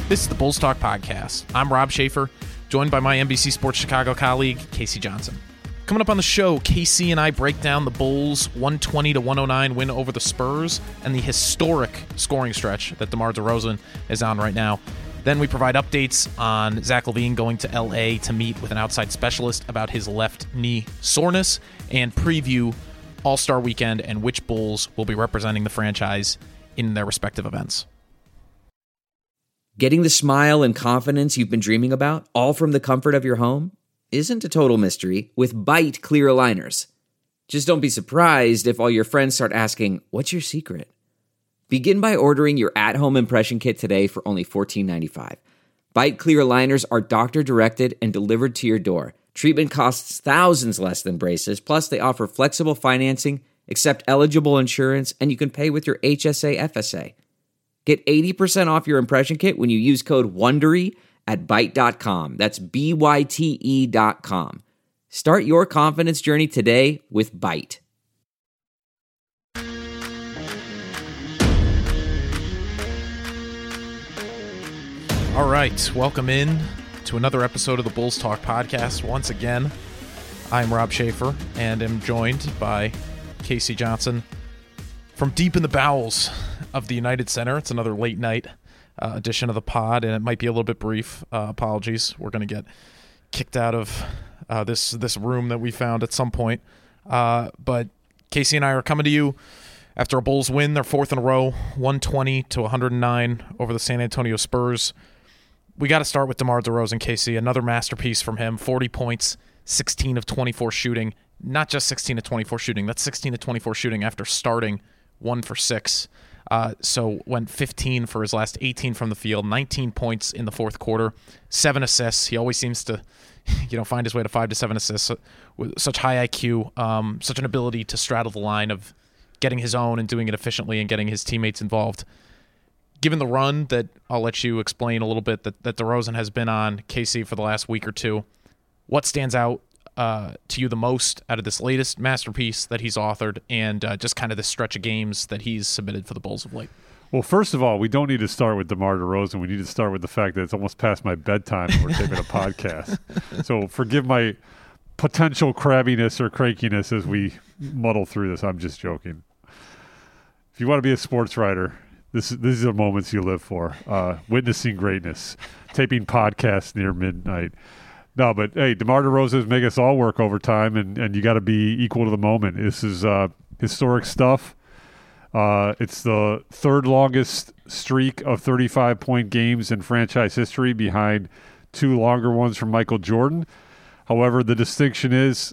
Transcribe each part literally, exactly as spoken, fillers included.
This is the Bulls Talk Podcast. I'm Rob Schaefer, joined by my N B C Sports Chicago colleague, Casey Johnson. Coming up on the show, Casey and I break down the Bulls' one twenty to one oh nine win over the Spurs and the historic scoring stretch that DeMar DeRozan is on right now. Then we provide updates on Zach LaVine going to L A to meet with an outside specialist about his left knee soreness and preview All-Star Weekend and which Bulls will be representing the franchise in their respective events. Getting the smile and confidence you've been dreaming about, all from the comfort of your home, isn't a total mystery with Byte clear aligners. Just don't be surprised if all your friends start asking, "What's your secret?" Begin by ordering your at-home impression kit today for only fourteen ninety-five. Byte clear aligners are doctor-directed and delivered to your door. Treatment costs thousands less than braces, plus they offer flexible financing, accept eligible insurance, and you can pay with your H S A F S A. Get eighty percent off your impression kit when you use code WONDERY at byte dot com. That's B Y T E dot com. Start your confidence journey today with Byte. All right, welcome in to another episode of the Bulls Talk Podcast. Once again, I'm Rob Schaefer and am joined by Casey Johnson from deep in the bowels of the United Center. It's another late night uh, edition of the pod, and it might be a little bit brief. Uh, apologies. We're going to get kicked out of uh, this this room that we found at some point. Uh, but Casey and I are coming to you after a Bulls win, their fourth in a row, one twenty to one oh nine over the San Antonio Spurs. We got to start with DeMar DeRozan, Casey. Another masterpiece from him. forty points, sixteen of twenty-four shooting. Not just sixteen of twenty-four shooting. That's sixteen of twenty-four shooting after starting one for six. Uh, so went fifteen for his last eighteen from the field, nineteen points in the fourth quarter, seven assists. He always seems to, you know, find his way to five to seven assists with such high I Q, um, such an ability to straddle the line of getting his own and doing it efficiently and getting his teammates involved. Given the run that I'll let you explain a little bit that, that DeRozan has been on, Casey, for the last week or two, what stands out uh, to you the most out of this latest masterpiece that he's authored and uh, just kind of this stretch of games that he's submitted for the Bulls of late? Well, first of all, we don't need to start with DeMar DeRozan. We need to start with the fact that it's almost past my bedtime and we're taping a podcast. So forgive my potential crabbiness or crankiness as we muddle through this. I'm just joking. If you want to be a sports writer, this these are the moments you live for. Uh, witnessing greatness, taping podcasts near midnight. No, but hey, DeMar DeRozan make us all work overtime, and, and you got to be equal to the moment. This is uh, historic stuff. Uh, it's the third longest streak of thirty-five point games in franchise history, behind two longer ones from Michael Jordan. However, the distinction is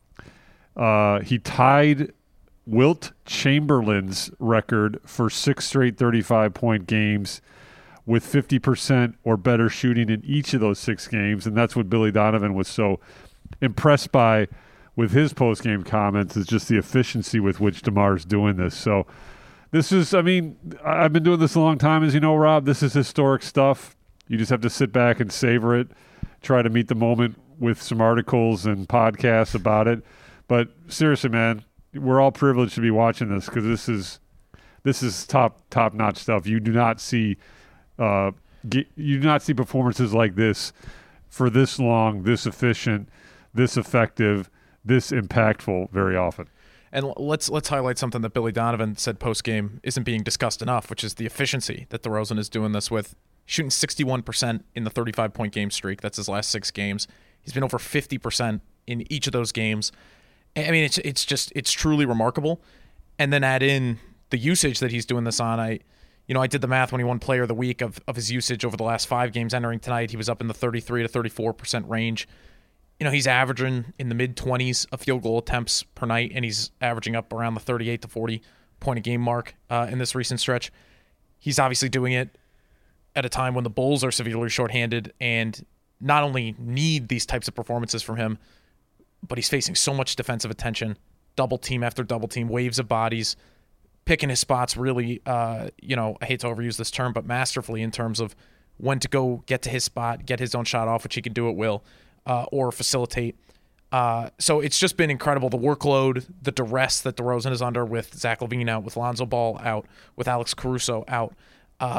uh, he tied Wilt Chamberlain's record for six straight thirty-five point games with fifty percent or better shooting in each of those six games. And that's what Billy Donovan was so impressed by with his post-game comments, is just the efficiency with which DeMar's doing this. So this is, I mean, I've been doing this a long time, as you know, Rob. This is historic stuff. You just have to sit back and savor it, try to meet the moment with some articles and podcasts about it. But seriously, man, we're all privileged to be watching this because this is this is top top notch stuff. You do not see uh, get, you do not see performances like this for this long, this efficient, this effective, this impactful very often. And let's let's highlight something that Billy Donovan said post game isn't being discussed enough, which is the efficiency that DeRozan is doing this with. Shooting sixty-one percent in the thirty-five point game streak. That's his last six games. He's been over fifty percent in each of those games. I mean, it's it's just it's truly remarkable. And then add in the usage that he's doing this on. I, you know, I did the math when he won Player of the Week of, of his usage over the last five games. Entering tonight, he was up in the thirty-three to thirty-four percent range. You know, he's averaging in the mid twenties of field goal attempts per night, and he's averaging up around the thirty-eight to forty point a game mark uh, in this recent stretch. He's obviously doing it at a time when the Bulls are severely shorthanded and not only need these types of performances from him, but he's facing so much defensive attention, double team after double team, waves of bodies, picking his spots really, uh, you know, I hate to overuse this term, but masterfully in terms of when to go get to his spot, get his own shot off, which he can do at will, uh, or facilitate. Uh, so it's just been incredible, the workload, the duress that DeRozan is under with Zach LaVine out, with Lonzo Ball out, with Alex Caruso out. Uh,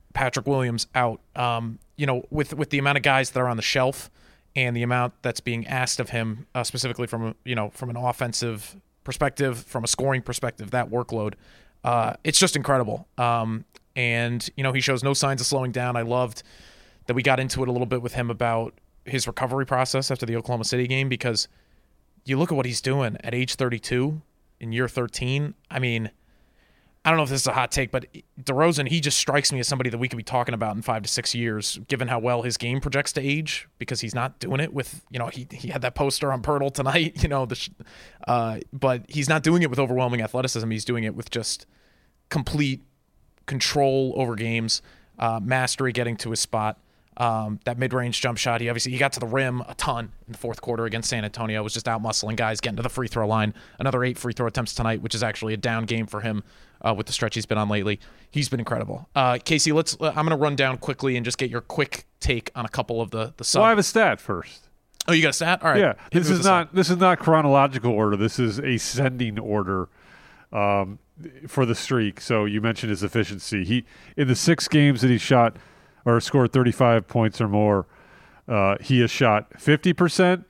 Patrick Williams out. Um, you know, with with the amount of guys that are on the shelf and the amount that's being asked of him, uh, specifically from you know from an offensive perspective, from a scoring perspective, that workload, uh, it's just incredible. Um, and you know, he shows no signs of slowing down. I loved that we got into it a little bit with him about his recovery process after the Oklahoma City game, because you look at what he's doing at age thirty-two in year thirteen. I mean, I don't know if this is a hot take, but DeRozan, he just strikes me as somebody that we could be talking about in five to six years, given how well his game projects to age, because he's not doing it with, you know, he he had that poster on Pirtle tonight, you know, the, uh, but he's not doing it with overwhelming athleticism. He's doing it with just complete control over games, uh, mastery, getting to his spot. Um, that mid-range jump shot, he obviously he got to the rim a ton in the fourth quarter against San Antonio. Was just out-muscling guys, getting to the free throw line. Another eight free throw attempts tonight, which is actually a down game for him uh, with the stretch he's been on lately. He's been incredible. Uh, Casey, let's. Uh, I'm going to run down quickly and just get your quick take on a couple of the the sub. Well, I have a stat first. Oh, you got a stat? All right. Yeah, this is not this is not chronological order. This is ascending order um, for the streak. So you mentioned his efficiency. He in the six games that he shot or scored thirty-five points or more, uh, he has shot fifty percent,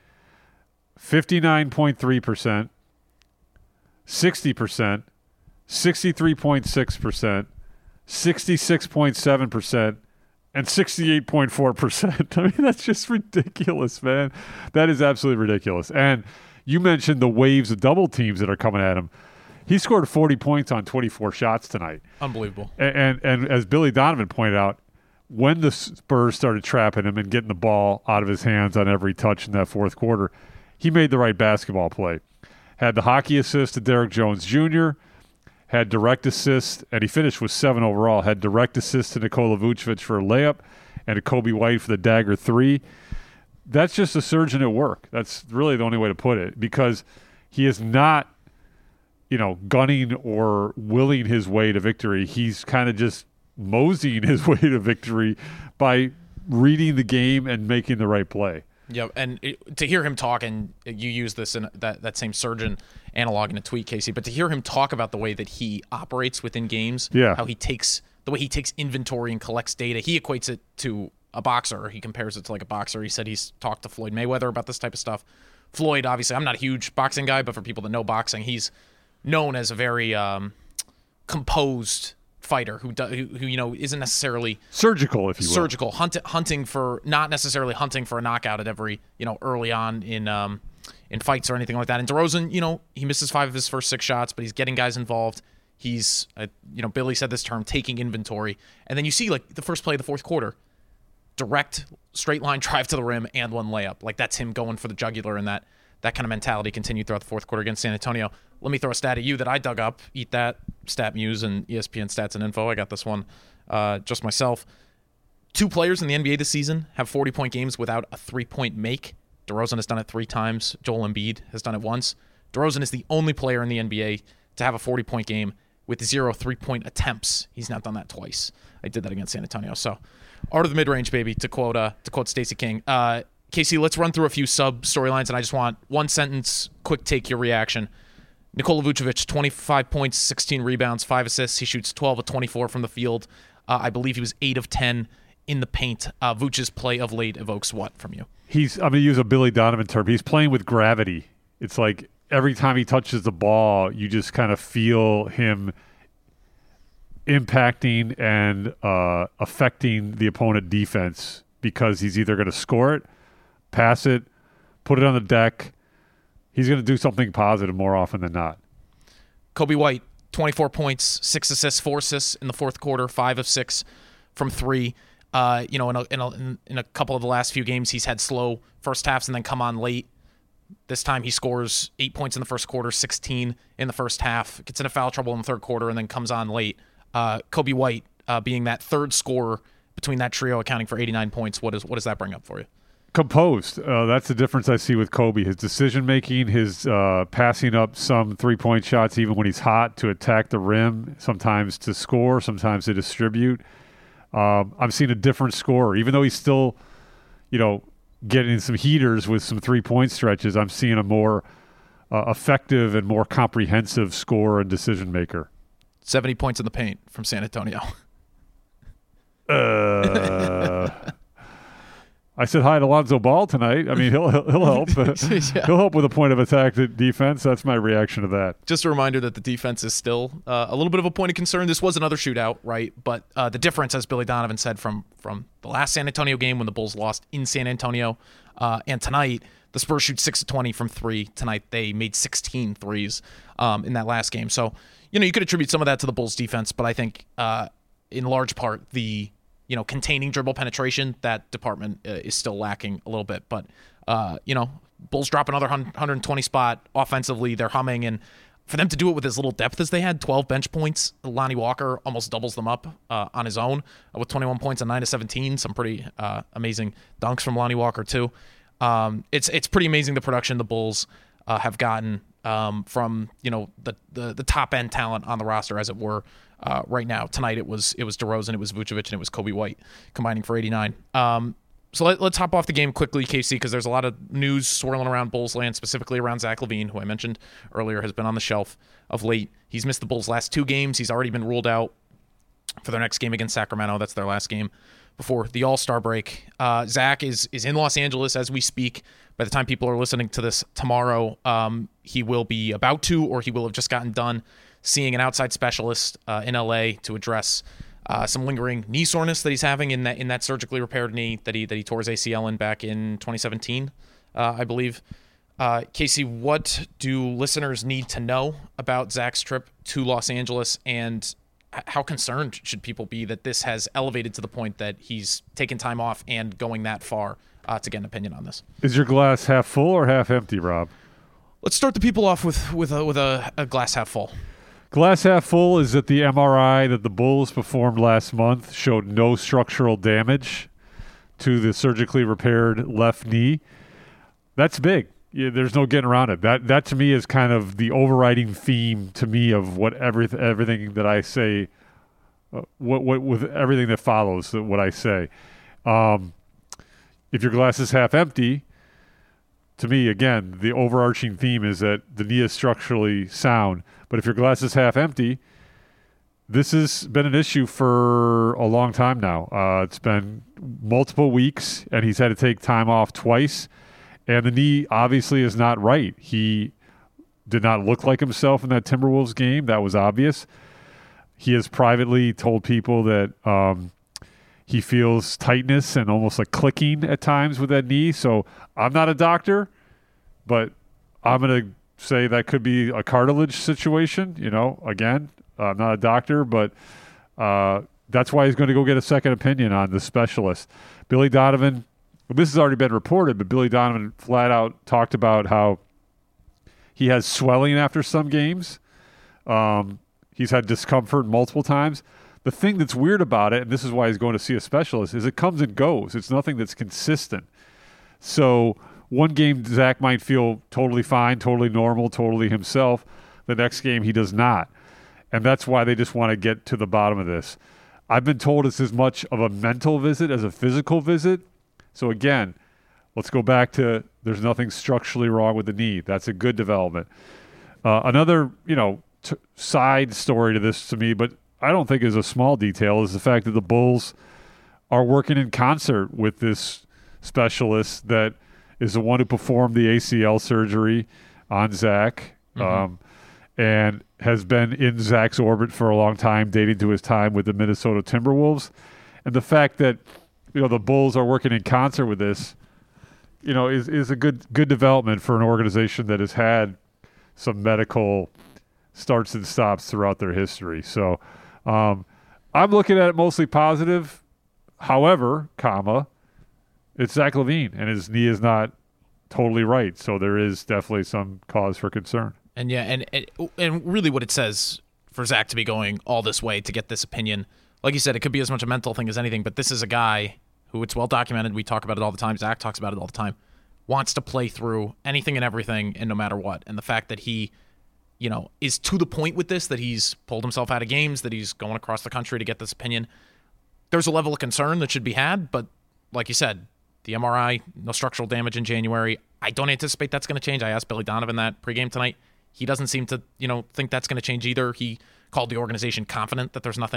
fifty-nine point three percent, sixty percent, sixty-three point six percent, sixty-six point seven percent, and sixty-eight point four percent. I mean, that's just ridiculous, man. That is absolutely ridiculous. And you mentioned the waves of double teams that are coming at him. He scored forty points on twenty-four shots tonight. Unbelievable. And, and, and as Billy Donovan pointed out, when the Spurs started trapping him and getting the ball out of his hands on every touch in that fourth quarter, he made the right basketball play. Had the hockey assist to Derek Jones Junior, had direct assist, and he finished with seven overall, had direct assist to Nikola Vucevic for a layup and a Kobe White for the dagger three. That's just a surgeon at work. That's really the only way to put it, because he is not, you know, gunning or willing his way to victory. He's kind of just moseying his way to victory by reading the game and making the right play. Yeah, and it, to hear him talk, and you use this in that, that same surgeon analog in a tweet, Casey, but to hear him talk about the way that he operates within games, yeah. how he takes the way he takes inventory and collects data, he equates it to a boxer. He compares it to like a boxer. He said he's talked to Floyd Mayweather about this type of stuff. Floyd, obviously, I'm not a huge boxing guy, but for people that know boxing, he's known as a very um, composed fighter who, do, who who you know isn't necessarily surgical, if you will. Surgical, hunt, hunting for not necessarily hunting for a knockout at every you know early on in um in fights or anything like that. And DeRozan, you know, he misses five of his first six shots, but he's getting guys involved. He's uh, you know Billy said this term, taking inventory, and then you see like the first play of the fourth quarter, direct straight line drive to the rim and one layup. Like that's him going for the jugular, and that that kind of mentality continued throughout the fourth quarter against San Antonio. Let me throw a stat at you that I dug up. Eat that, StatMuse and E S P N Stats and Info. I got this one uh, just myself. Two players in the N B A this season have forty-point games without a three-point make. DeRozan has done it three times. Joel Embiid has done it once. DeRozan is the only player in the N B A to have a forty-point game with zero three-point attempts. He's not done that twice. I did that against San Antonio. So, art of the mid-range, baby, to quote uh, to quote Stacey King. Uh, Casey, let's run through a few sub-storylines, and I just want one sentence, quick take, your reaction. Nikola Vucevic, twenty-five points, sixteen rebounds, five assists. He shoots twelve of twenty-four from the field. Uh, I believe he was eight of ten in the paint. Uh, Vucevic's play of late evokes what from you? He's, I'm going to use a Billy Donovan term. He's playing with gravity. It's like every time he touches the ball, you just kind of feel him impacting and uh, affecting the opponent defense, because he's either going to score it, pass it, put it on the deck. He's going to do something positive more often than not. Kobe White, twenty-four points, six assists, four assists in the fourth quarter, five of six from three. Uh, you know, in a, in, a, in a couple of the last few games, he's had slow first halves and then come on late. This time he scores eight points in the first quarter, sixteen in the first half, gets into foul trouble in the third quarter, and then comes on late. Uh, Kobe White uh, being that third scorer between that trio, accounting for eighty-nine points. What is what does that bring up for you? Composed. Uh, that's the difference I see with Kobe. His decision-making, his uh, passing up some three-point shots even when he's hot to attack the rim, sometimes to score, sometimes to distribute. Um, I'm seeing a different scorer. Even though he's still, you know, getting some heaters with some three-point stretches, I'm seeing a more uh, effective and more comprehensive scorer and decision-maker. seventy points in the paint from San Antonio. Uh, I said hi to Lonzo Ball tonight. I mean, he'll he'll, he'll help. yeah. He'll help with a point of attack defense. That's my reaction to that. Just a reminder that the defense is still uh, a little bit of a point of concern. This was another shootout, right? But uh, the difference, as Billy Donovan said, from from the last San Antonio game when the Bulls lost in San Antonio, uh, and tonight, the Spurs shoot six of twenty from three. Tonight, they made sixteen threes um, in that last game. So, you know, you could attribute some of that to the Bulls defense, but I think uh, in large part, the you know, containing dribble penetration, that department uh, is still lacking a little bit. But, uh, you know, Bulls drop another one hundred twenty spot offensively. They're humming. And for them to do it with as little depth as they had, twelve bench points, Lonnie Walker almost doubles them up uh, on his own uh, with twenty-one points and nine to seventeen. Some pretty uh, amazing dunks from Lonnie Walker, too. Um, it's it's pretty amazing the production the Bulls uh, have gotten um, from, you know, the, the, the top-end talent on the roster, as it were. Uh, right now, tonight it was it was DeRozan, it was Vucevic, and it was Kobe White combining for eighty-nine. Um, so let, let's hop off the game quickly, K C, because there's a lot of news swirling around Bulls land, specifically around Zach LaVine, who I mentioned earlier has been on the shelf of late. He's missed the Bulls' last two games. He's already been ruled out for their next game against Sacramento. That's their last game before the All-Star break. Uh, Zach is is in Los Angeles as we speak. By the time people are listening to this tomorrow, um, he will be about to, or he will have just gotten done seeing an outside specialist uh, in L A to address uh, some lingering knee soreness that he's having in that in that surgically repaired knee that he that he tore his A C L in back in twenty seventeen, uh, I believe. Uh, Casey, what do listeners need to know about Zach's trip to Los Angeles, and how concerned should people be that this has elevated to the point that he's taken time off and going that far uh, to get an opinion on this? Is your glass half full or half empty, Rob? Let's start the people off with with a, with a, a glass half full. Glass half full is that the M R I that the Bulls performed last month showed no structural damage to the surgically repaired left knee. That's big. Yeah, there's no getting around it. That that to me is kind of the overriding theme to me of what every, everything that I say, uh, what what with everything that follows what I say. Um, if your glass is half empty, to me, again, the overarching theme is that the knee is structurally sound. But if your glass is half empty, this has been an issue for a long time now. Uh, it's been multiple weeks, and he's had to take time off twice. And the knee obviously is not right. He did not look like himself in that Timberwolves game. That was obvious. He has privately told people that um, he feels tightness and almost like clicking at times with that knee. So I'm not a doctor, but I'm going to say that could be a cartilage situation. You know, again, I'm not a doctor, but uh, that's why he's going to go get a second opinion on the specialist. Billy Donovan, this has already been reported, but Billy Donovan flat out talked about how he has swelling after some games. Um, he's had discomfort multiple times. The thing that's weird about it, and this is why he's going to see a specialist, is it comes and goes. It's nothing that's consistent. So one game, Zach might feel totally fine, totally normal, totally himself. The next game, he does not. And that's why they just want to get to the bottom of this. I've been told it's as much of a mental visit as a physical visit. So again, let's go back to there's nothing structurally wrong with the knee. That's a good development. Uh, another, you know, t- side story to this to me, but I don't think is a small detail, is the fact that the Bulls are working in concert with this specialist that is the one who performed the A C L surgery on Zach, mm-hmm. um, and has been in Zach's orbit for a long time, dating to his time with the Minnesota Timberwolves. And the fact that, you know, the Bulls are working in concert with this, you know, is, is a good good development for an organization that has had some medical starts and stops throughout their history. So um, I'm looking at it mostly positive. However, comma, it's Zach LaVine, and his knee is not totally right. So there is definitely some cause for concern. And yeah, and, and and really what it says for Zach to be going all this way to get this opinion, like you said, it could be as much a mental thing as anything, but this is a guy who, it's well documented, we talk about it all the time, Zach talks about it all the time, wants to play through anything and everything and no matter what. And the fact that he, you know, is to the point with this, that he's pulled himself out of games, that he's going across the country to get this opinion, there's a level of concern that should be had, but like you said, the M R I, no structural damage in January. I don't anticipate that's going to change. I asked Billy Donovan that pregame tonight. He doesn't seem to, you know, think that's going to change either. He called the organization confident that there's nothing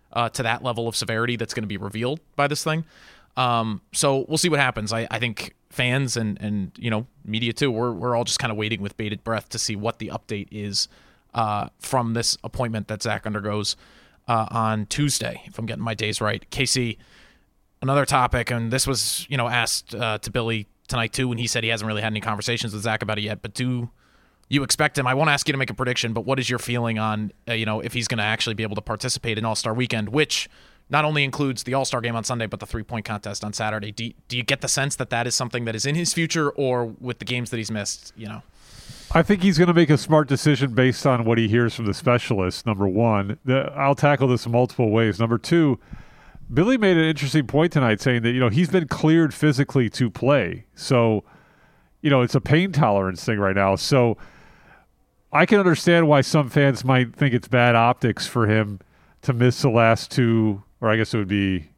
uh, to that level of severity that's going to be revealed by this thing. Um, so we'll see what happens. I, I think fans and, and, you know, media too, we're, we're all just kind of waiting with bated breath to see what the update is uh, from this appointment that Zach undergoes uh, on Tuesday, if I'm getting my days right. Casey, another topic, and this was, you know, asked uh, to Billy tonight too, and he said he hasn't really had any conversations with Zach about it yet, but do you expect him? I won't ask you to make a prediction, but what is your feeling on, uh, you know, if he's going to actually be able to participate in All-Star Weekend, which not only includes the All-Star game on Sunday, but the three-point contest on Saturday. Do you, do you get the sense that that is something that is in his future, or with the games that he's missed, you know? I think he's going to make a smart decision based on what he hears from the specialists, number one. The, I'll tackle this in multiple ways. Number two, Billy made an interesting point tonight saying that, you know, he's been cleared physically to play. So, you know, it's a pain tolerance thing right now. So I can understand why some fans might think it's bad optics for him to miss the last two, or I guess it would be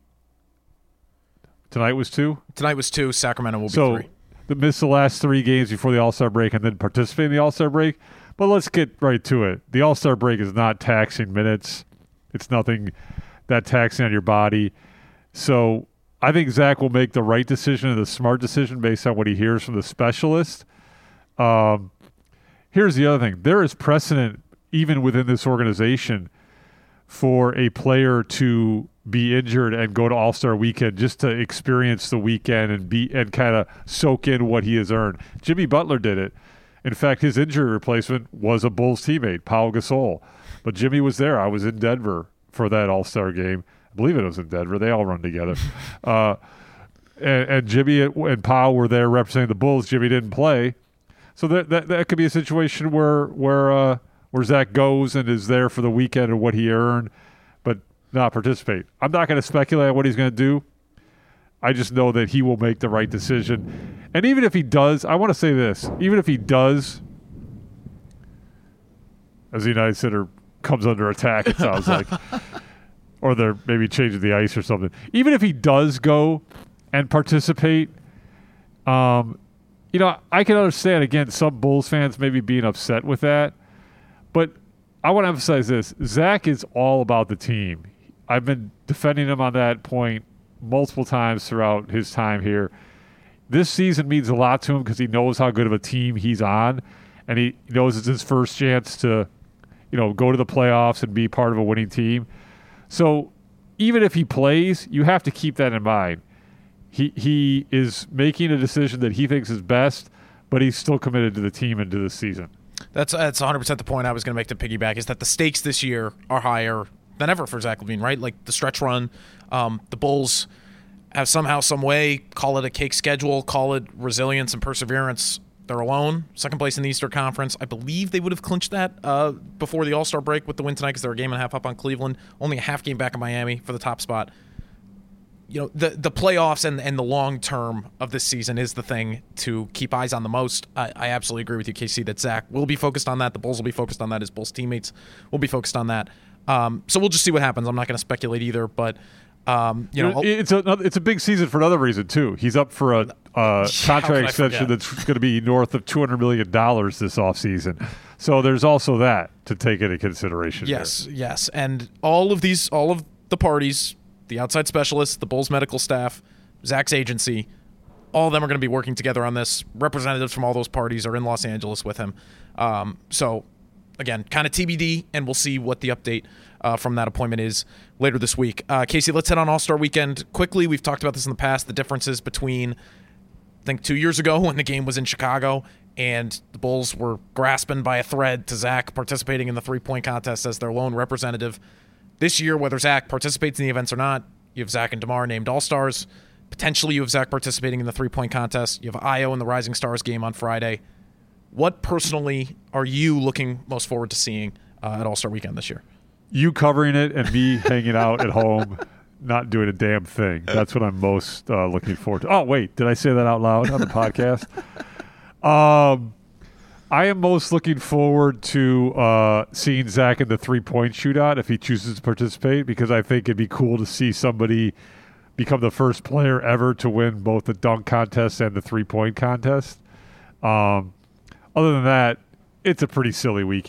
tonight was two? Tonight was two. Sacramento will be so, three. So miss the last three games before the All-Star break and then participate in the All-Star break. But let's get right to it. The All-Star break is not taxing minutes. It's nothing that taxing on your body. So I think Zach will make the right decision and the smart decision based on what he hears from the specialist. Um, here's the other thing. There is precedent, even within this organization, for a player to be injured and go to All-Star Weekend just to experience the weekend and be and kind of soak in what he has earned. Jimmy Butler did it. In fact, his injury replacement was a Bulls teammate, Pau Gasol. But Jimmy was there. I was in Denver for that All-Star game. I believe it was in Denver. They all run together. uh, and, and Jimmy and Pau were there representing the Bulls. Jimmy didn't play. So that that, that could be a situation where where uh, where Zach goes and is there for the weekend and what he earned, but not participate. I'm not going to speculate on what he's going to do. I just know that he will make the right decision. And even if he does, I want to say this, even if he does, as the United Center comes under attack, it sounds like, or they're maybe changing the ice or something. Even if he does go and participate, um, you know, I can understand, again, some Bulls fans maybe being upset with that. But I want to emphasize this. Zach is all about the team. I've been defending him on that point multiple times throughout his time here. This season means a lot to him because he knows how good of a team he's on, and he knows it's his first chance to, you know, go to the playoffs and be part of a winning team. So even if he plays, you have to keep that in mind. He he is making a decision that he thinks is best, but he's still committed to the team and to the season. That's that's one hundred percent the point I was going to make to piggyback, is that the stakes this year are higher than ever for Zach LaVine, right? Like the stretch run, um, the Bulls have somehow, some way, call it a cake schedule, call it resilience and perseverance. They're alone, second place in the Eastern Conference. I believe they would have clinched that uh, before the All-Star break with the win tonight because they were a game and a half up on Cleveland, only a half game back in Miami for the top spot. You know, the the playoffs and, and the long term of this season is the thing to keep eyes on the most. I, I absolutely agree with you, K C, that Zach will be focused on that. The Bulls will be focused on that. His Bulls teammates will be focused on that. Um, so we'll just see what happens. I'm not going to speculate either, but um, you know, it's a it's a big season for another reason too. He's up for a, a contract extension that's going to be north of two hundred million dollars this offseason. So there's also that to take into consideration. Yes, here. yes, and all of these, all of the parties, the outside specialists, the Bulls medical staff, Zach's agency, all of them are going to be working together on this. Representatives from all those parties are in Los Angeles with him. Um, so, again, kind of T B D, and we'll see what the update uh, from that appointment is later this week. Uh, Casey, let's head on All-Star Weekend quickly. We've talked about this in the past, the differences between, I think, two years ago when the game was in Chicago and the Bulls were grasping by a thread to Zach participating in the three-point contest as their lone representative. This year, whether Zach participates in the events or not, you have Zach and DeMar named All-Stars. Potentially, you have Zach participating in the three-point contest. You have Ayo in the Rising Stars game on Friday. What personally are you looking most forward to seeing uh, at All-Star Weekend this year? You covering it and me hanging out at home, not doing a damn thing. That's what I'm most uh, looking forward to. Oh, wait, did I say that out loud on the podcast? Um. I am most looking forward to uh, seeing Zach in the three-point shootout if he chooses to participate, because I think it'd be cool to see somebody become the first player ever to win both the dunk contest and the three-point contest. Um, other than that, it's a pretty silly weekend.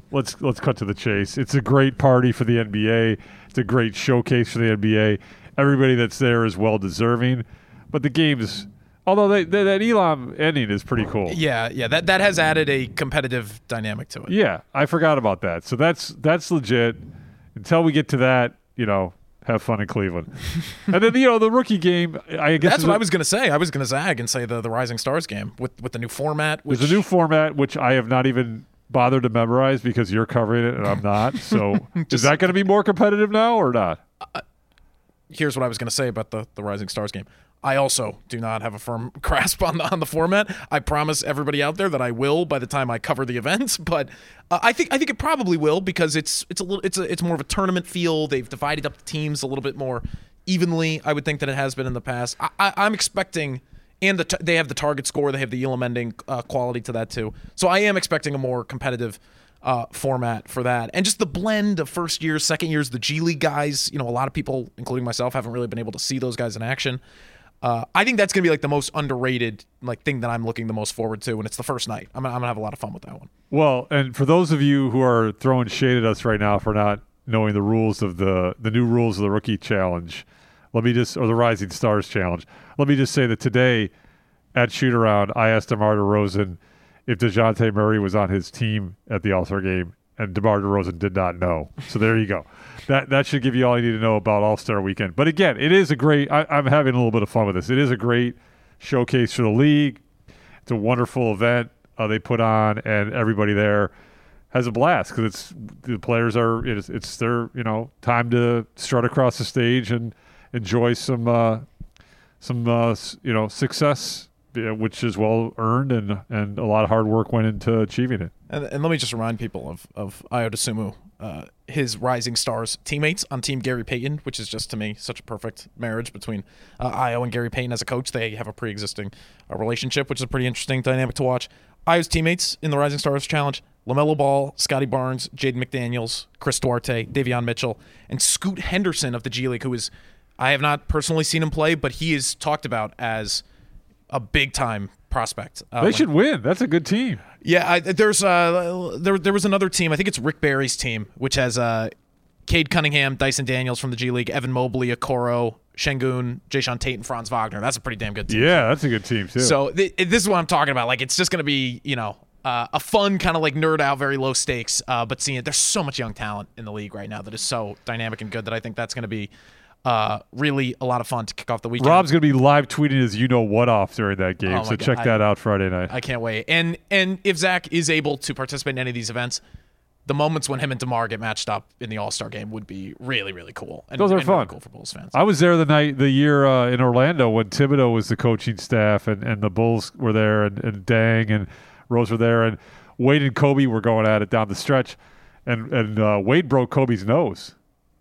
let's let's cut to the chase. It's a great party for the N B A. It's a great showcase for the N B A. Everybody that's there is well deserving, but the games, although they, they, that Elam ending is pretty cool. Yeah, yeah, that that has added a competitive dynamic to it. Yeah, I forgot about that. So that's that's legit. Until we get to that, you know, have fun in Cleveland. And then, you know, the rookie game, I guess. That's what a, I was going to say. I was going to zag and say the, the Rising Stars game with, with the new format. Which... There's a new format, which I have not even bothered to memorize because you're covering it and I'm not. So Just, is that going to be more competitive now or not? Uh, here's what I was going to say about the, the Rising Stars game. I also do not have a firm grasp on the on the format. I promise everybody out there that I will by the time I cover the events. But uh, I think I think it probably will because it's it's a little it's a it's more of a tournament feel. They've divided up the teams a little bit more evenly, I would think, than it has been in the past. I, I, I'm expecting, and the t- they have the target score. They have the Elam ending uh, quality to that too. So I am expecting a more competitive uh, format for that, and just the blend of first years, second years, the G League guys. You know, a lot of people, including myself, haven't really been able to see those guys in action. Uh, I think that's going to be like the most underrated like thing that I'm looking the most forward to, and it's the first night. I'm, I'm going to have a lot of fun with that one. Well, and for those of you who are throwing shade at us right now for not knowing the rules of the the new rules of the Rookie Challenge, let me just or the Rising Stars Challenge. Let me just say that today at Shoot Around, I asked DeMar DeRozan if DeJounte Murray was on his team at the All-Star game, and DeMar DeRozan did not know. So there you go. That that should give you all you need to know about All-Star Weekend. But again, it is a great I, – I'm having a little bit of fun with this. It is a great showcase for the league. It's a wonderful event uh, they put on, and everybody there has a blast because it's the players are it's, it's their you know time to strut across the stage and enjoy some uh, some uh, you know success, which is well earned, and and a lot of hard work went into achieving it. And, and let me just remind people of of Ayo Dosunmu, uh, his Rising Stars teammates on Team Gary Payton, which is just to me such a perfect marriage between uh, Ayo and Gary Payton as a coach. They have a pre-existing uh, relationship, which is a pretty interesting dynamic to watch. Ayo's teammates in the Rising Stars Challenge: LaMelo Ball, Scotty Barnes, Jaden McDaniels, Chris Duarte, Davion Mitchell, and Scoot Henderson of the G League, who is I have not personally seen him play, but he is talked about as a big-time prospect. Uh, they when, should win. That's a good team. Yeah, I, there's uh, there there was another team. I think it's Rick Barry's team, which has uh, Cade Cunningham, Dyson Daniels from the G League, Evan Mobley, Okoro, Şengün, Jayshawn Tate, and Franz Wagner. That's a pretty damn good team. Yeah, that's a good team too. So th- this is what I'm talking about. Like, it's just going to be, you know, uh, a fun kind of like nerd out, very low stakes. Uh, but seeing it, there's so much young talent in the league right now that is so dynamic and good that I think that's going to be uh, really a lot of fun to kick off the weekend. Rob's going to be live tweeting his you know what off during that game, oh so God. check I, that out Friday night. I can't wait. And and if Zach is able to participate in any of these events, the moments when him and DeMar get matched up in the All-Star game would be really, really cool. And, Those are and fun. Really cool for Bulls fans. I was there the night, the year uh, in Orlando when Thibodeau was the coaching staff, and, and the Bulls were there, and, and Dang and Rose were there, and Wade and Kobe were going at it down the stretch, and and uh, Wade broke Kobe's nose.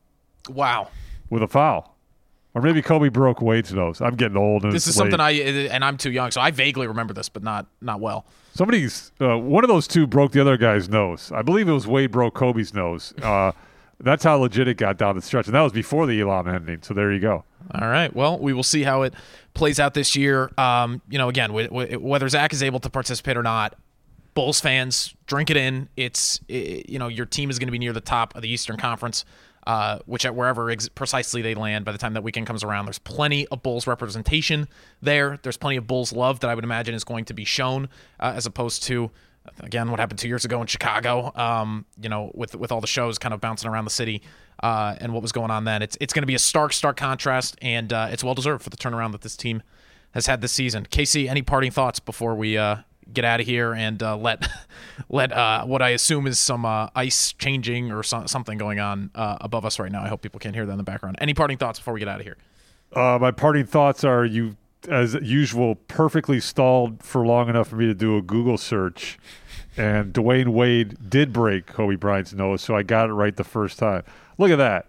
Wow. With a foul. Or maybe Kobe broke Wade's nose. I'm getting old. And this is Wade. something I and I'm too young, so I vaguely remember this, but not not well. Somebody's uh, one of those two broke the other guy's nose. I believe it was Wade broke Kobe's nose. Uh, that's how legit it got down the stretch, and that was before the Elam ending. So there you go. All right. Well, we will see how it plays out this year. Um, you know, again, w- w- whether Zach is able to participate or not, Bulls fans, drink it in. It's it, you know your team is going to be near the top of the Eastern Conference. Uh, which at wherever ex- precisely they land by the time that weekend comes around, there's plenty of Bulls representation there. There's plenty of Bulls love that I would imagine is going to be shown, uh, as opposed to, again, what happened two years ago in Chicago. Um, you know, with with all the shows kind of bouncing around the city uh, and what was going on then. It's it's going to be a stark, stark contrast, and uh, it's well deserved for the turnaround that this team has had this season. K C, any parting thoughts before we uh, get out of here and uh, let let uh, what I assume is some uh, ice changing or so- something going on uh, above us right now. I hope people can't hear that in the background. Any parting thoughts before we get out of here? Uh, my parting thoughts are you, as usual, perfectly stalled for long enough for me to do a Google search, and Dwayne Wade did break Kobe Bryant's nose, so I got it right the first time. Look at that.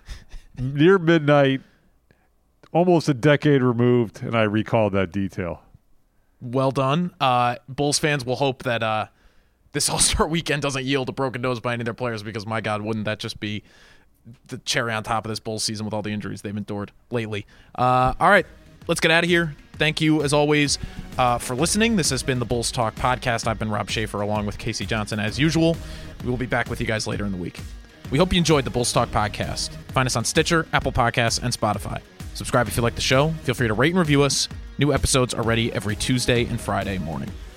Near midnight, almost a decade removed, and I recalled that detail. Well done. Uh, Bulls fans will hope that uh, this All-Star weekend doesn't yield a broken nose by any of their players because, my God, wouldn't that just be the cherry on top of this Bulls season with all the injuries they've endured lately. Uh, all right. let's get out of here. Thank you, as always, uh, for listening. This has been the Bulls Talk Podcast. I've been Rob Schaefer along with Casey Johnson as usual. We will be back with you guys later in the week. We hope you enjoyed the Bulls Talk Podcast. Find us on Stitcher, Apple Podcasts, and Spotify. Subscribe if you like the show. Feel free to rate and review us. New episodes are ready every Tuesday and Friday morning.